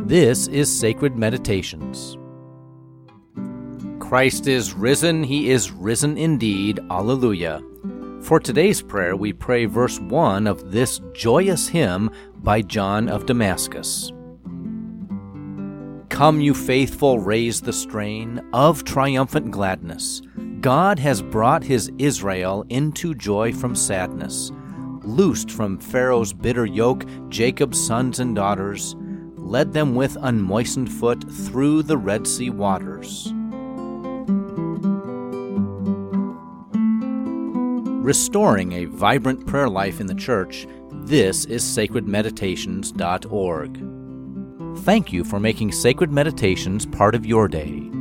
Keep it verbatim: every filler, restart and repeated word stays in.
This is Sacred Meditations. Christ is risen, He is risen indeed, Alleluia. For today's prayer, we pray verse one of this joyous hymn by John of Damascus. Come, you faithful, raise the strain of triumphant gladness. God has brought His Israel into joy from sadness. Loosed from Pharaoh's bitter yoke, Jacob's sons and daughters, led them with unmoistened foot through the Red Sea waters. Restoring a vibrant prayer life in the church, this is sacred meditations dot org. Thank you for making Sacred Meditations part of your day.